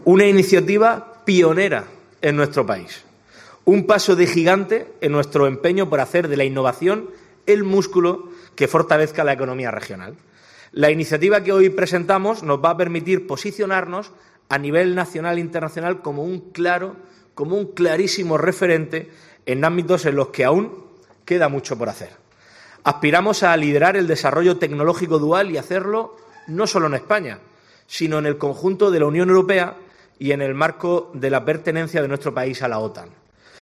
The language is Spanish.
Una iniciativa pionera en nuestro país. Un paso de gigante en nuestro empeño por hacer de la innovación el músculo que fortalezca la economía regional. La iniciativa que hoy presentamos nos va a permitir posicionarnos a nivel nacional e internacional como un clarísimo referente en ámbitos en los que aún queda mucho por hacer. Aspiramos a liderar el desarrollo tecnológico dual y hacerlo no solo en España, sino en el conjunto de la Unión Europea y en el marco de la pertenencia de nuestro país a la OTAN.